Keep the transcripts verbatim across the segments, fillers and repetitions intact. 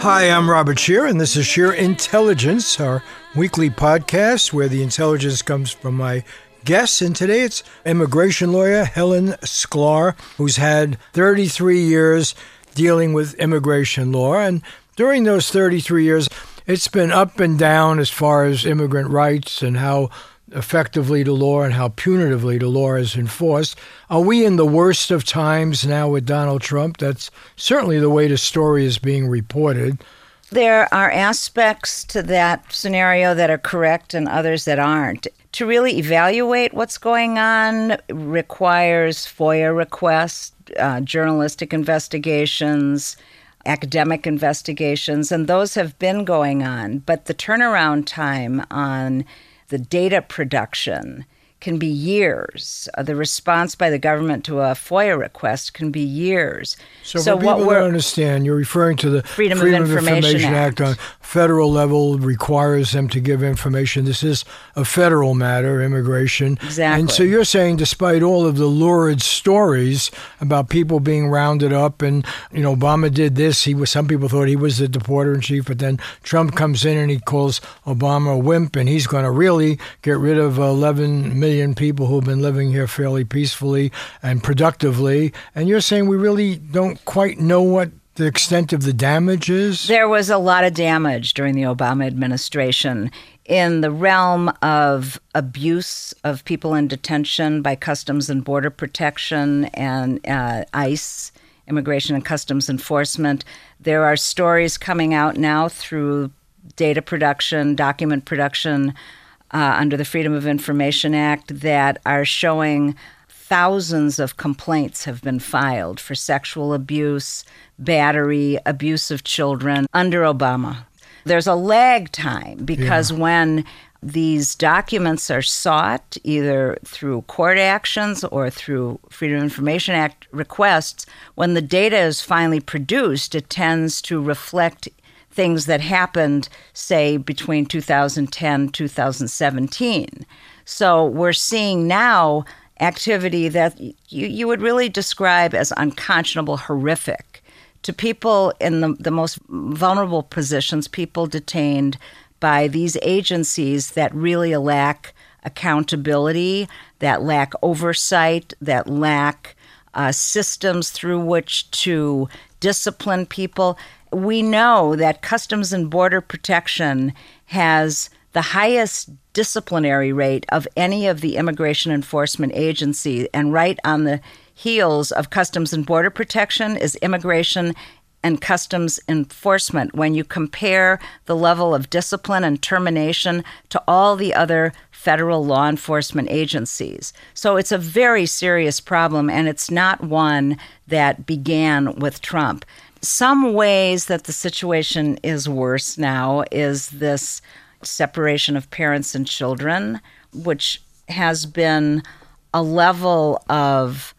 Hi, I'm Robert Scheer, and this is Scheer Intelligence, our weekly podcast where the intelligence comes from my guests. And today it's immigration lawyer Helen Sklar, who's had thirty-three years dealing with immigration law. And during those thirty-three years, it's been up and down as far as immigrant rights and how effectively the law and how punitively the law is enforced. Are we in the worst of times now with Donald Trump? That's certainly the way the story is being reported. There are aspects to that scenario that are correct and others that aren't. To really evaluate what's going on requires FOIA requests, uh, journalistic investigations, academic investigations, and those have been going on. But the turnaround time on the data production can be years. Uh, the response by the government to a FOIA request can be years. So, so for people what don't understand, you're referring to the Freedom, Freedom of Information, of Information Act. Act on federal level requires them to give information. This is a federal matter, immigration. Exactly. And so you're saying despite all of the lurid stories about people being rounded up and, you know, Obama did this, he was, some people thought he was the deporter-in-chief, but then Trump comes in and he calls Obama a wimp, and he's going to really get rid of eleven million people who have been living here fairly peacefully and productively. And you're saying we really don't quite know what the extent of the damage is? There was a lot of damage during the Obama administration in the realm of abuse of people in detention by Customs and Border Protection and uh, ICE, Immigration and Customs Enforcement. There are stories coming out now through data production, document production, Uh, under the Freedom of Information Act that are showing thousands of complaints have been filed for sexual abuse, battery, abuse of children under Obama. There's a lag time because yeah. when these documents are sought, either through court actions or through Freedom of Information Act requests, when the data is finally produced, it tends to reflect things that happened, say, between two thousand ten and two thousand seventeen. So we're seeing now activity that you, you would really describe as unconscionable, horrific to people in the, the most vulnerable positions, people detained by these agencies that really lack accountability, that lack oversight, that lack uh, systems through which to discipline people. We know that Customs and Border Protection has the highest disciplinary rate of any of the immigration enforcement agencies, and right on the heels of Customs and Border Protection is Immigration and Customs Enforcement when you compare the level of discipline and termination to all the other federal law enforcement agencies. So it's a very serious problem, and it's not one that began with Trump. Some ways that the situation is worse now is this separation of parents and children, which has been a level of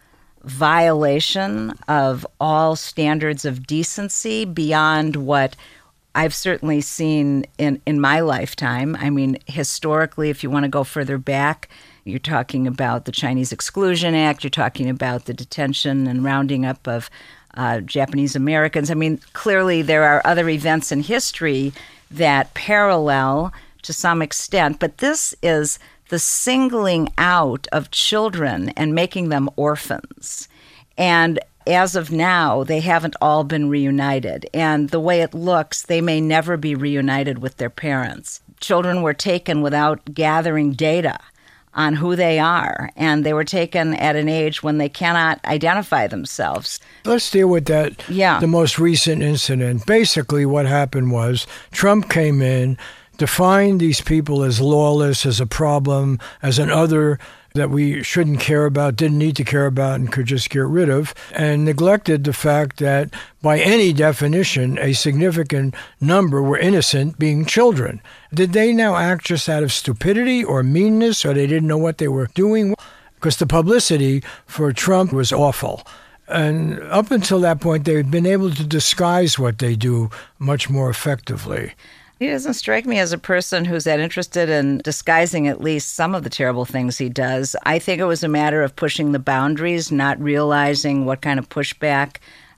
violation of all standards of decency beyond what I've certainly seen in, in my lifetime. I mean, historically, if you want to go further back, you're talking about the Chinese Exclusion Act, you're talking about the detention and rounding up of Uh, Japanese Americans. I mean, clearly there are other events in history that parallel to some extent, but this is the singling out of children and making them orphans. And as of now, they haven't all been reunited. And the way it looks, they may never be reunited with their parents. Children were taken without gathering data on who they are, and they were taken at an age when they cannot identify themselves. Let's deal with that, yeah. the most recent incident. Basically, what happened was Trump came in, defined these people as lawless, as a problem, as an other that we shouldn't care about, didn't need to care about, and could just get rid of, and neglected the fact that by any definition, a significant number were innocent, being children. Did they now act just out of stupidity or meanness, or they didn't know what they were doing? Because the publicity for Trump was awful. And up until that point, they've been able to disguise what they do much more effectively. He doesn't strike me as a person who's that interested in disguising at least some of the terrible things he does. I think it was a matter of pushing the boundaries, not realizing what kind of pushback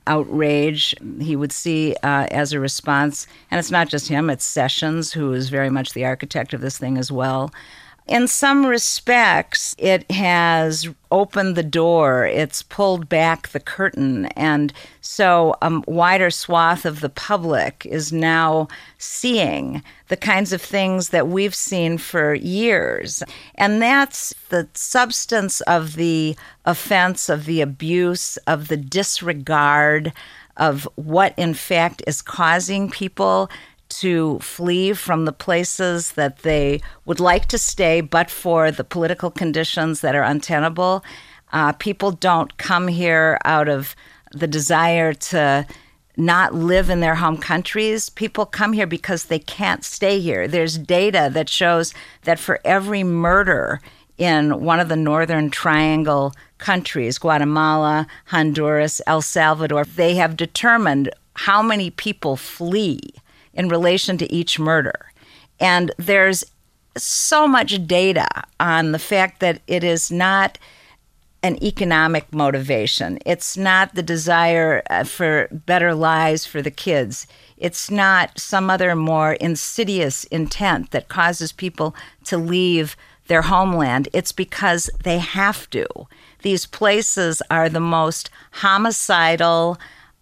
outrage he would see uh, as a response. And it's not just him, it's Sessions, who is very much the architect of this thing as well. In some respects, it has opened the door. It's pulled back the curtain. And so a wider swath of the public is now seeing the kinds of things that we've seen for years. And that's the substance of the offense, of the abuse, of the disregard of what, in fact, is causing people to flee from the places that they would like to stay, but for the political conditions that are untenable. Uh, people don't come here out of the desire to not live in their home countries. People come here because they can't stay here. There's data that shows that for every murder in one of the Northern Triangle countries, Guatemala, Honduras, El Salvador, they have determined how many people flee in relation to each murder. And there's so much data on the fact that it is not an economic motivation. It's not the desire for better lives for the kids. It's not some other more insidious intent that causes people to leave their homeland. It's because they have to. These places are the most homicidal,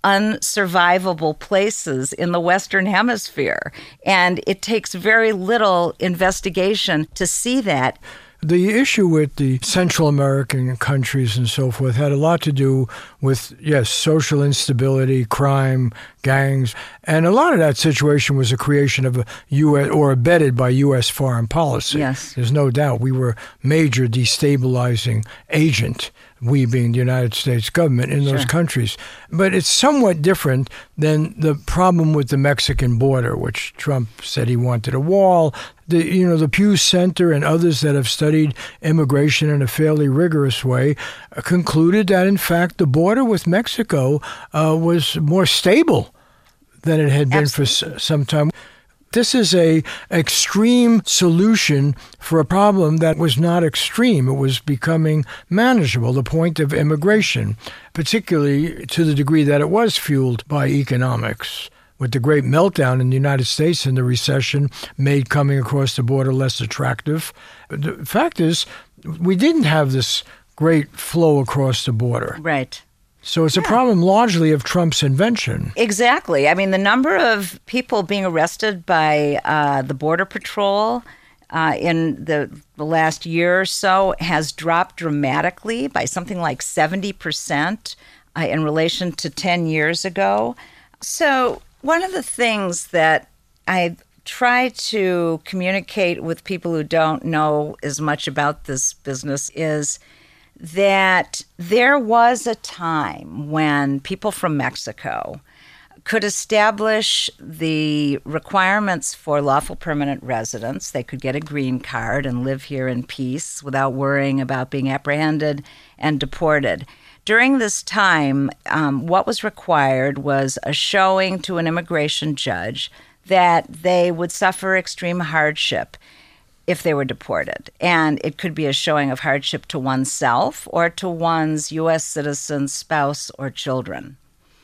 unsurvivable places in the Western Hemisphere. And it takes very little investigation to see that. The issue with the Central American countries and so forth had a lot to do with, yes, social instability, crime, gangs, and a lot of that situation was a creation of a U S or abetted by U S foreign policy. Yes. There's no doubt we were a major destabilizing agent, we being the United States government, in those Sure. countries. But it's somewhat different than the problem with the Mexican border, which Trump said he wanted a wall. The, you know, the Pew Center and others that have studied immigration in a fairly rigorous way uh, concluded that, in fact, the border with Mexico uh, was more stable than it had been Absolutely. for s- some time. This is a extreme solution for a problem that was not extreme. It was becoming manageable, the point of immigration, particularly to the degree that it was fueled by economics. With the great meltdown in the United States and the recession made coming across the border less attractive. The fact is, we didn't have this great flow across the border. Right. So it's Yeah. a problem largely of Trump's invention. Exactly. I mean, the number of people being arrested by uh, the Border Patrol uh, in the, the last year or so has dropped dramatically by something like seventy percent uh, in relation to ten years ago. So one of the things that I try to communicate with people who don't know as much about this business is that there was a time when people from Mexico could establish the requirements for lawful permanent residence. They could get a green card and live here in peace without worrying about being apprehended and deported. During this time, um, what was required was a showing to an immigration judge that they would suffer extreme hardship if they were deported. And it could be a showing of hardship to oneself or to one's U S citizen, spouse, or children.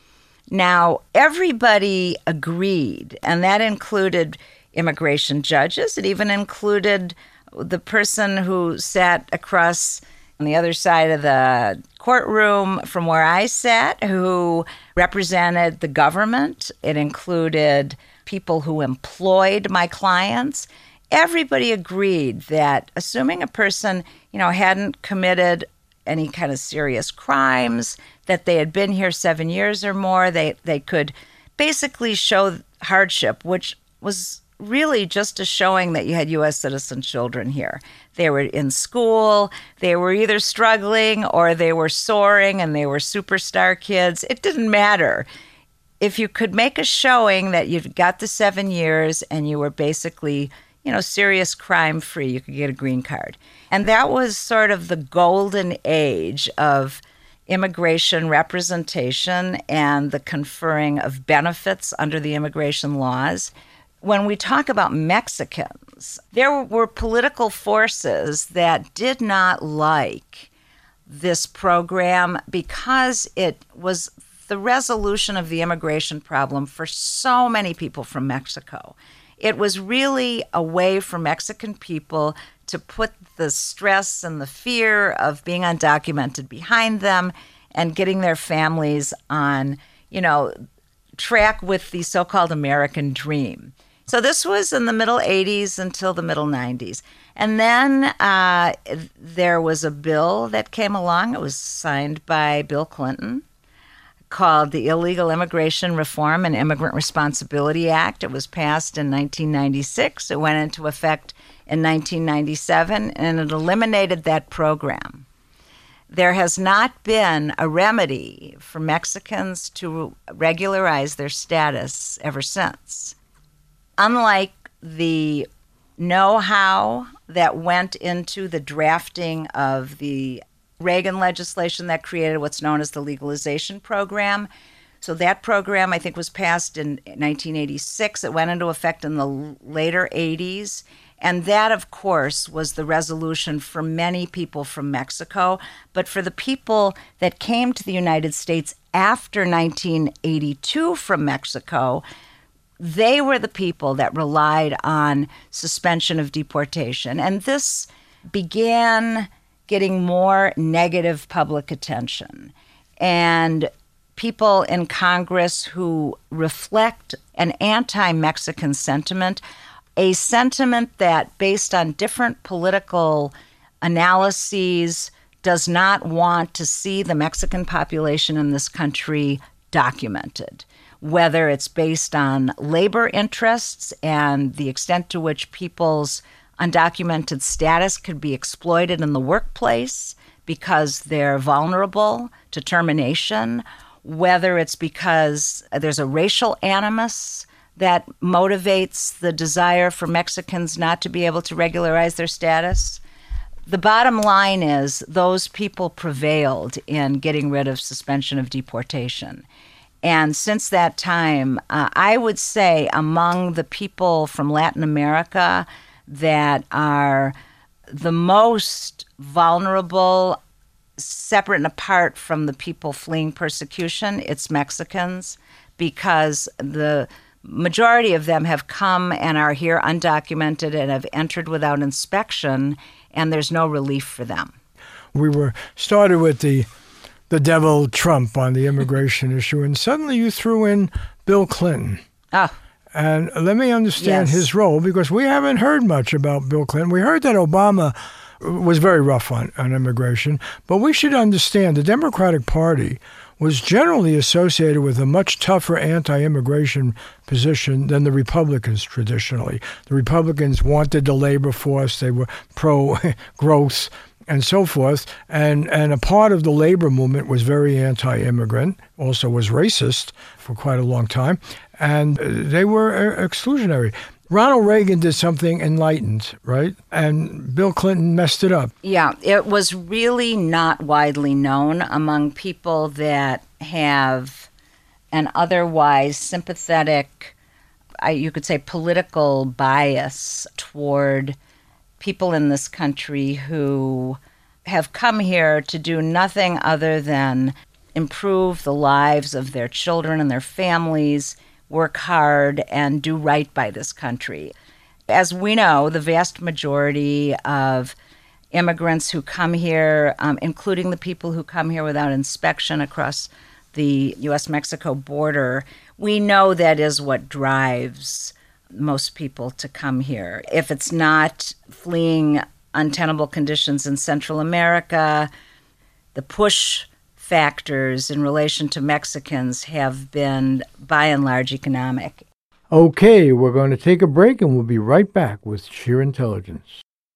Now, everybody agreed, and that included immigration judges. It even included the person who sat across on the other side of the courtroom from where I sat, who represented the government. It included people who employed my clients. Everybody agreed that assuming a person, you know, hadn't committed any kind of serious crimes, that they had been here seven years or more, they, they could basically show hardship, which was really just a showing that you had U S citizen children here. They were in school, they were either struggling or they were soaring and they were superstar kids. It didn't matter. If you could make a showing that you've got the seven years and you were basically, you know, serious crime free, you could get a green card. And that was sort of the golden age of immigration representation and the conferring of benefits under the immigration laws. When we talk about Mexicans, there were political forces that did not like this program because it was the resolution of the immigration problem for so many people from Mexico. It was really a way for Mexican people to put the stress and the fear of being undocumented behind them and getting their families on, you know, track with the so-called American dream. So this was in the middle eighties until the middle nineties. And then uh, there was a bill that came along. It was signed by Bill Clinton, called the Illegal Immigration Reform and Immigrant Responsibility Act. It was passed in nineteen ninety-six. It went into effect in nineteen ninety-seven, and it eliminated that program. There has not been a remedy for Mexicans to regularize their status ever since. Unlike the know-how that went into the drafting of the Reagan legislation that created what's known as the legalization program. So that program, I think, was passed in nineteen eighty-six. It went into effect in the later eighties. And that, of course, was the resolution for many people from Mexico. But for the people that came to the United States after nineteen eighty-two from Mexico, they were the people that relied on suspension of deportation. And this began getting more negative public attention. And people in Congress who reflect an anti-Mexican sentiment, a sentiment that, based on different political analyses, does not want to see the Mexican population in this country documented, whether it's based on labor interests and the extent to which people's undocumented status could be exploited in the workplace because they're vulnerable to termination, whether it's because there's a racial animus that motivates the desire for Mexicans not to be able to regularize their status. The bottom line is those people prevailed in getting rid of suspension of deportation. And since that time, uh, I would say among the people from Latin America that are the most vulnerable, separate and apart from the people fleeing persecution, it's Mexicans, because the majority of them have come and are here undocumented and have entered without inspection, and there's no relief for them. We were started with the the devil Trump on the immigration issue, and suddenly you threw in Bill Clinton. Oh. And let me understand Yes. his role, because we haven't heard much about Bill Clinton. We heard that Obama was very rough on, on immigration, but we should understand the Democratic Party was generally associated with a much tougher anti-immigration position than the Republicans traditionally. The Republicans wanted the labor force. They were pro-growth and so forth. And, and a part of the labor movement was very anti-immigrant, also was racist for quite a long time. And they were exclusionary. Ronald Reagan did something enlightened, right? And Bill Clinton messed it up. Yeah, it was really not widely known among people that have an otherwise sympathetic, I, you could say, political bias toward people in this country who have come here to do nothing other than improve the lives of their children and their families, work hard, and do right by this country. As we know, the vast majority of immigrants who come here, um, including the people who come here without inspection across the U S Mexico border, we know that is what drives most people to come here. If it's not fleeing untenable conditions in Central America, the push factors in relation to Mexicans have been, by and large, economic. Okay, we're going to take a break, and we'll be right back with Sheer Intelligence.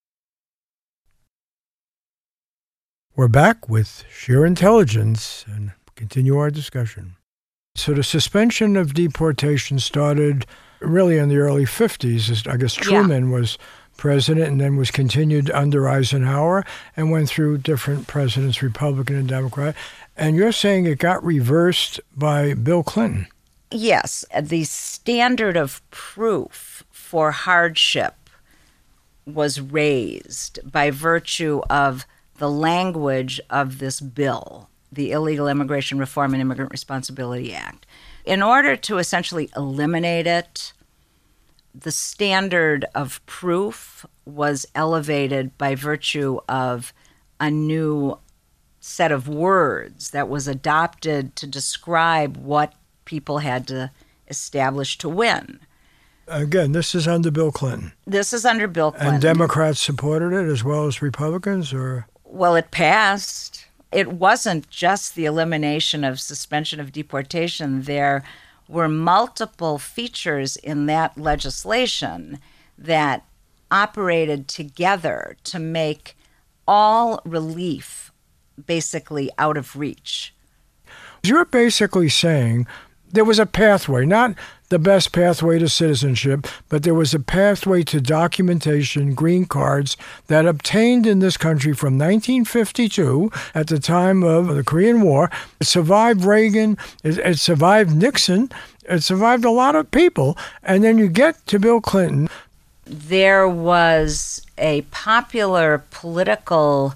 We're back with Sheer Intelligence and continue our discussion. So the suspension of deportation started really in the early fifties. I guess Truman yeah. was president, and then was continued under Eisenhower and went through different presidents, Republican and Democrat. And you're saying it got reversed by Bill Clinton. Yes. The standard of proof for hardship was raised by virtue of the language of this bill. the Illegal Immigration Reform and Immigrant Responsibility Act. In order to essentially eliminate it, the standard of proof was elevated by virtue of a new set of words that was adopted to describe what people had to establish to win. Again, this is under Bill Clinton. This is under Bill Clinton. And Democrats supported it as well as Republicans, or? Well, it passed. It wasn't just the elimination of suspension of deportation. There were multiple features in that legislation that operated together to make all relief basically out of reach. You're basically saying there was a pathway, not the best pathway to citizenship, but there was a pathway to documentation, green cards, that obtained in this country from nineteen fifty-two, at the time of the Korean War. It survived Reagan, it, it survived Nixon, it survived a lot of people, and then you get to Bill Clinton. There was a popular political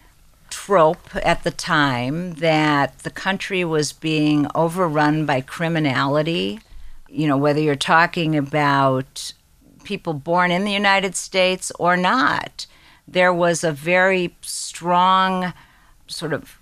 trope at the time that the country was being overrun by criminality. You know, whether you're talking about people born in the United States or not, there was a very strong sort of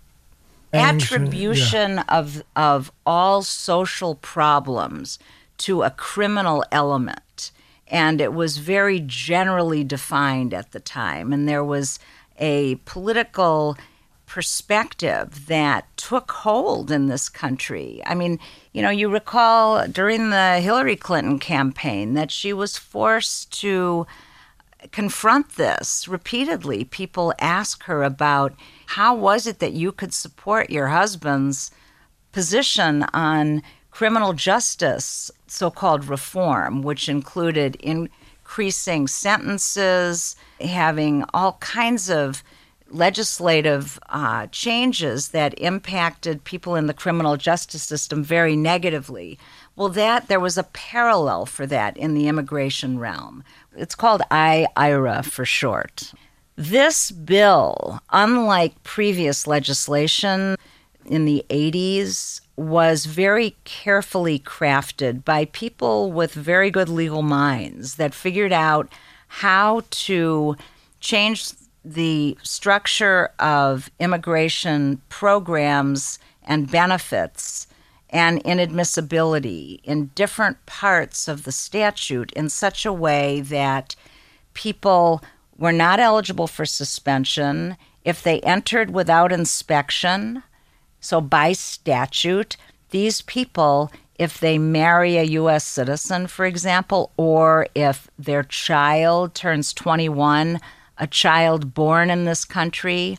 attribution yeah. of of all social problems to a criminal element. And it was very generally defined at the time. And there was a political perspective that took hold in this country. I mean, you know, you recall during the Hillary Clinton campaign that she was forced to confront this repeatedly. People ask her about how was it that you could support your husband's position on criminal justice, so-called reform, which included increasing sentences, having all kinds of legislative uh, changes that impacted people in the criminal justice system very negatively. Well, that there was a parallel for that in the immigration realm. It's called I I R A for short. This bill, unlike previous legislation in the eighties, was very carefully crafted by people with very good legal minds that figured out how to change the structure of immigration programs and benefits and inadmissibility in different parts of the statute in such a way that people were not eligible for suspension if they entered without inspection. So by statute, these people, if they marry a U S citizen, for example, or if their child turns twenty-one, a child born in this country,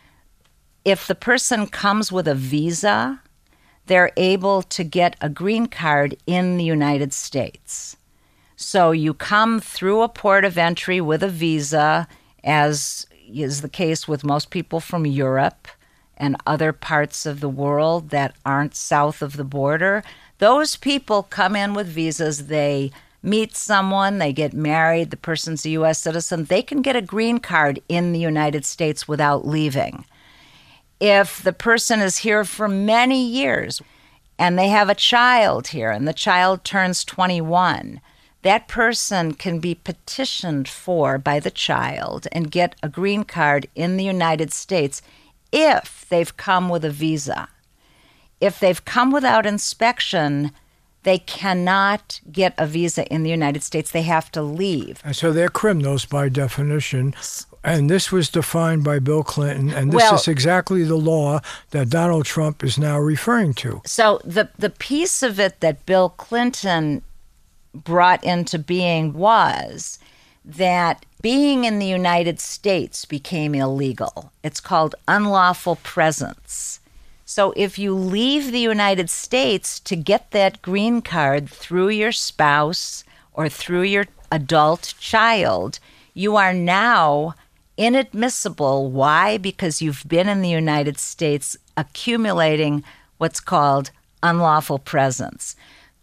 if the person comes with a visa, they're able to get a green card in the United States. So you come through a port of entry with a visa, as is the case with most people from Europe and other parts of the world that aren't south of the border. Those people come in with visas, they meet someone, they get married, the person's a U S citizen, they can get a green card in the United States without leaving. If the person is here for many years and they have a child here and the child turns twenty-one, that person can be petitioned for by the child and get a green card in the United States if they've come with a visa. If they've come without inspection, they cannot get a visa in the United States. They have to leave. And so they're criminals by definition. And this was defined by Bill Clinton, and this well, is exactly the law that Donald Trump is now referring to. So the, the piece of it that Bill Clinton brought into being was that being in the United States became illegal. It's called unlawful presence. So if you leave the United States to get that green card through your spouse or through your adult child, you are now inadmissible. Why? Because you've been in the United States accumulating what's called unlawful presence.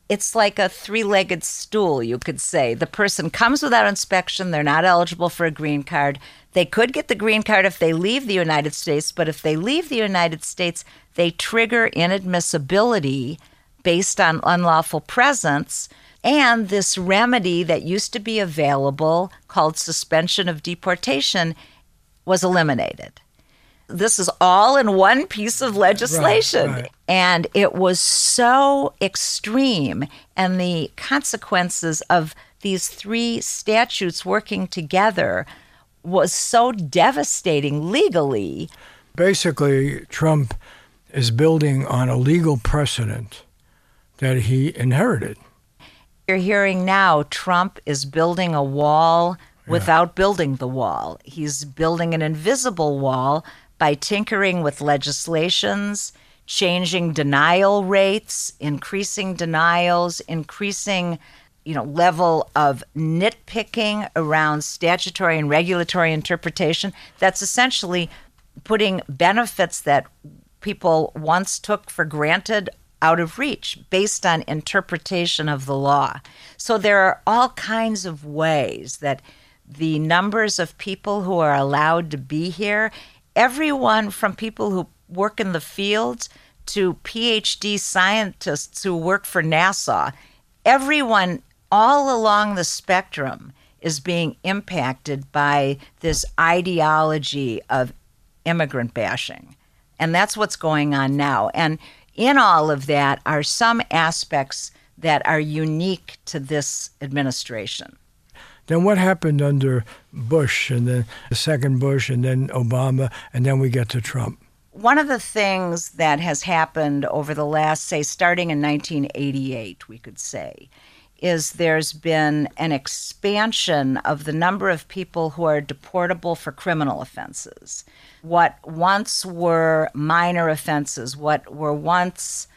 it's like a three-legged stool, you could say. The person comes without inspection. They're not eligible for a green card. They could get the green card if they leave the United States, but if they leave the United States, they trigger inadmissibility based on unlawful presence. And this remedy that used to be available, called suspension of deportation, was eliminated. This is all in one piece of legislation. Right, right. And it was so extreme. And the consequences of these three statutes working together was so devastating legally. Basically, Trump is building on a legal precedent that he inherited. You're hearing now Trump is building a wall without yeah. building the wall. He's building an invisible wall by tinkering with legislations, changing denial rates, increasing denials, increasing, you know, level of nitpicking around statutory and regulatory interpretation. That's essentially putting benefits that people once took for granted out of reach based on interpretation of the law. So there are all kinds of ways that the numbers of people who are allowed to be here, everyone from people who work in the fields to P H D scientists who work for NASA, everyone all along the spectrum is being impacted by this ideology of immigrant bashing. And that's what's going on now. And in all of that are some aspects that are unique to this administration. Then what happened under Bush, and then the second Bush, and then Obama, and then we get to Trump? One of the things that has happened over the last, say, starting in nineteen eighty-eight, we could say, is there's been an expansion of the number of people who are deportable for criminal offenses. What once were minor offenses, what were once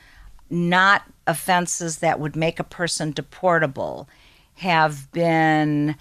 not offenses that would make a person deportable, have been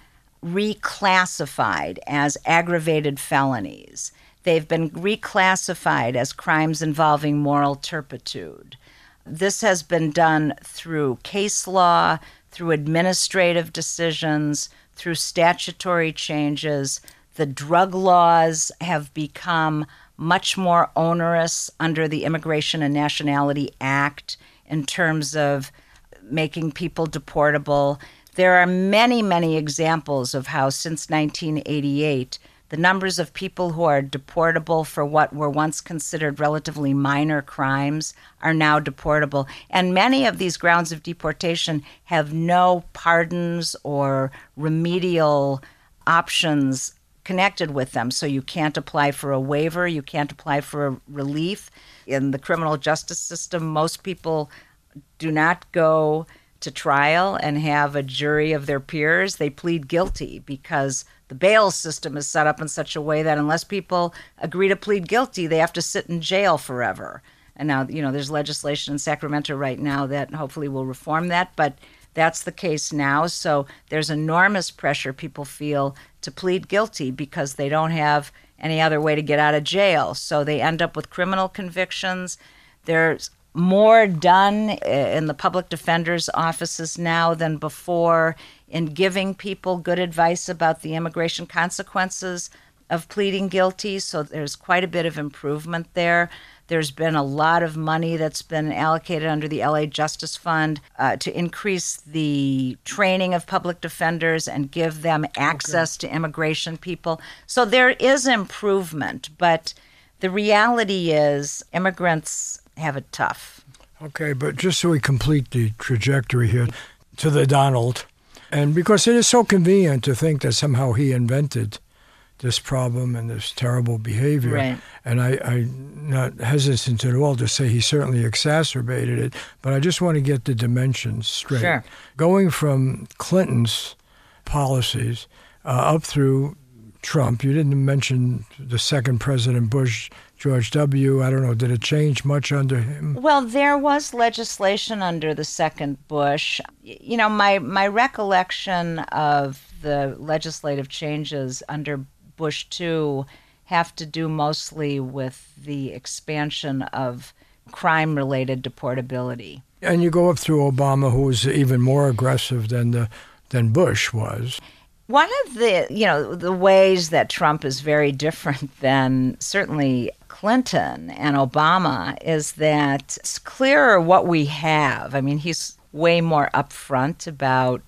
reclassified as aggravated felonies. They've been reclassified as crimes involving moral turpitude. This has been done through case law, through administrative decisions, through statutory changes. The drug laws have become much more onerous under the Immigration and Nationality Act in terms of making people deportable. There are many, many examples of how since nineteen eighty-eight, the numbers of people who are deportable for what were once considered relatively minor crimes are now deportable. And many of these grounds of deportation have no pardons or remedial options connected with them. So you can't apply for a waiver, you can't apply for a relief. In the criminal justice system, most people do not go to trial and have a jury of their peers. They plead guilty because the bail system is set up in such a way that unless people agree to plead guilty, they have to sit in jail forever. And now, you know, there's legislation in Sacramento right now that hopefully will reform that, but that's the case now. So there's enormous pressure people feel to plead guilty because they don't have any other way to get out of jail. So they end up with criminal convictions. There's more done in the public defender's offices now than before in giving people good advice about the immigration consequences of pleading guilty. So there's quite a bit of improvement there. There's been a lot of money that's been allocated under the L A Justice Fund uh, to increase the training of public defenders and give them access okay. to immigration people. So there is improvement, but the reality is immigrants have it tough. Okay, but just so we complete the trajectory here to the Donald, and because it is so convenient to think that somehow he invented this problem and this terrible behavior, right. and I, I'm not hesitant at all to say he certainly exacerbated it, but I just want to get the dimensions straight. Sure. Going from Clinton's policies uh, up through Trump, you didn't mention the second President Bush, George W. I don't know, did it change much under him? Well, there was legislation under the second Bush. You know, my, my recollection of the legislative changes under Bush two have to do mostly with the expansion of crime-related deportability. And you go up through Obama, who was even more aggressive than the than Bush was. One of the, you know, the ways that Trump is very different than certainly Clinton and Obama is that it's clearer what we have. I mean, he's way more upfront about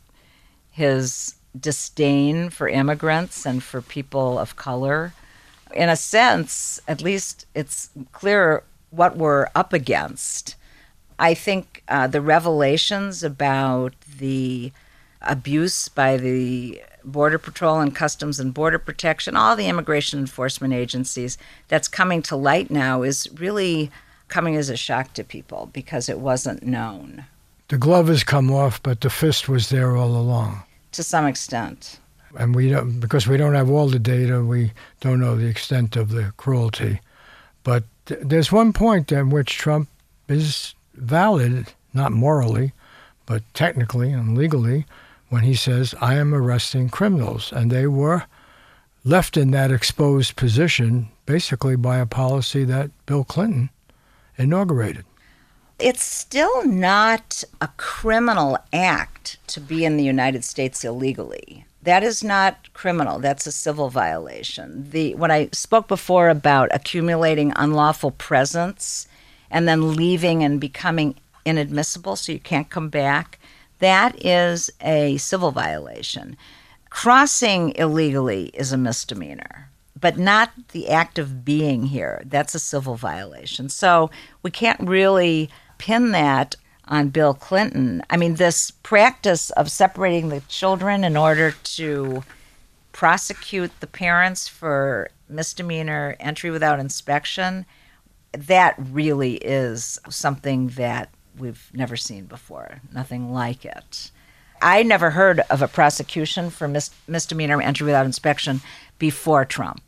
his disdain for immigrants and for people of color. In a sense, at least it's clearer what we're up against. I think uh, the revelations about the abuse by the Border Patrol and Customs and Border Protection, all the immigration enforcement agencies that's coming to light now is really coming as a shock to people because it wasn't known. The glove has come off, but the fist was there all along. To some extent. And we don't, because we don't have all the data, we don't know the extent of the cruelty. But th- there's one point at which Trump is valid, not morally, but technically and legally, when he says, I am arresting criminals. And they were left in that exposed position basically by a policy that Bill Clinton inaugurated. It's still not a criminal act to be in the United States illegally. That is not criminal. That's a civil violation. The when I spoke before about accumulating unlawful presence and then leaving and becoming inadmissible so you can't come back, that is a civil violation. Crossing illegally is a misdemeanor, but not the act of being here. That's a civil violation. So we can't really pin that on Bill Clinton. I mean, this practice of separating the children in order to prosecute the parents for misdemeanor entry without inspection, that really is something that we've never seen before, nothing like it. I never heard of a prosecution for mis- misdemeanor entry without inspection before Trump.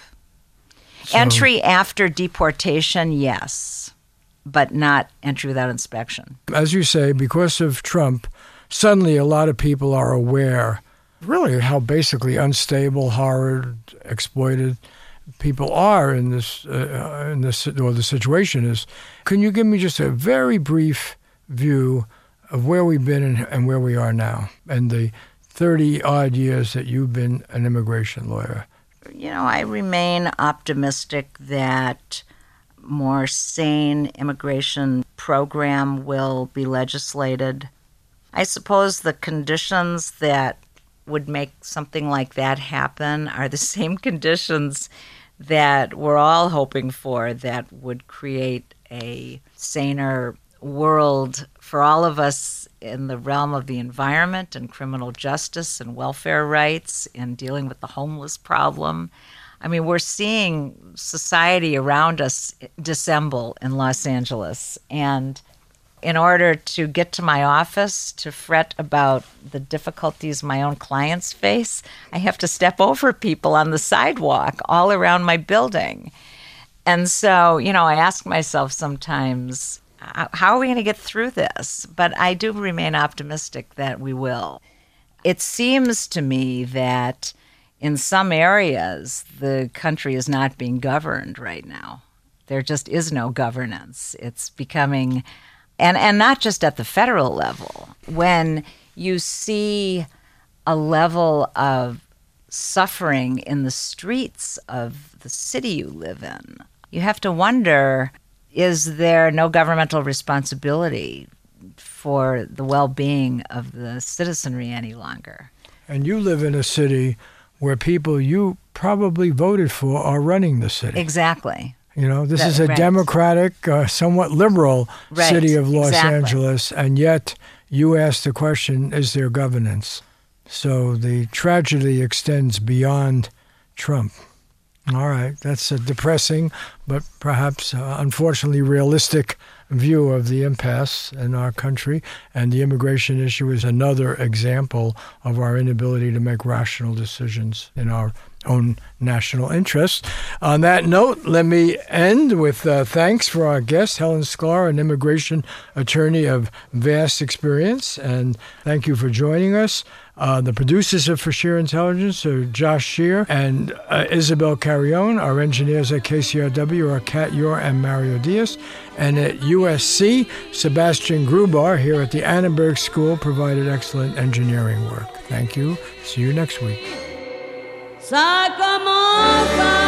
So, entry after deportation, yes, but not entry without inspection. As you say, because of Trump, suddenly a lot of people are aware really how basically unstable, horrid, exploited people are in this, uh, in this, or the situation is. Can you give me just a very brief view of where we've been and, and where we are now, and the thirty-odd years that you've been an immigration lawyer? You know, I remain optimistic that more sane immigration program will be legislated. I suppose the conditions that would make something like that happen are the same conditions that we're all hoping for that would create a saner world for all of us in the realm of the environment and criminal justice and welfare rights and dealing with the homeless problem. I mean, we're seeing society around us dissemble in Los Angeles. And in order to get to my office to fret about the difficulties my own clients face, I have to step over people on the sidewalk all around my building. And so, you know, I ask myself sometimes, how are we going to get through this? But I do remain optimistic that we will. It seems to me that in some areas, the country is not being governed right now. There just is no governance. It's becoming, and, and not just at the federal level. When you see a level of suffering in the streets of the city you live in, you have to wonder, is there no governmental responsibility for the well-being of the citizenry any longer? And you live in a city where people you probably voted for are running the city. Exactly. You know, this that, is a right. democratic, uh, somewhat liberal right. city of Los exactly. Angeles, and yet you ask the question, is there governance? So the tragedy extends beyond Trump. All right, that's a depressing, but perhaps uh, unfortunately realistic view of the impasse in our country, and the immigration issue is another example of our inability to make rational decisions in our own national interests. On that note, let me end with uh, thanks for our guest, Helen Sklar, an immigration attorney of vast experience, and thank you for joining us. Uh, the producers of For Sheer Intelligence are Josh Shear and uh, Isabel Carrion. Our engineers at K C R W are Kat Yor and Mario Diaz. And at U S C, Sebastian Grubar here at the Annenberg School provided excellent engineering work. Thank you. See you next week.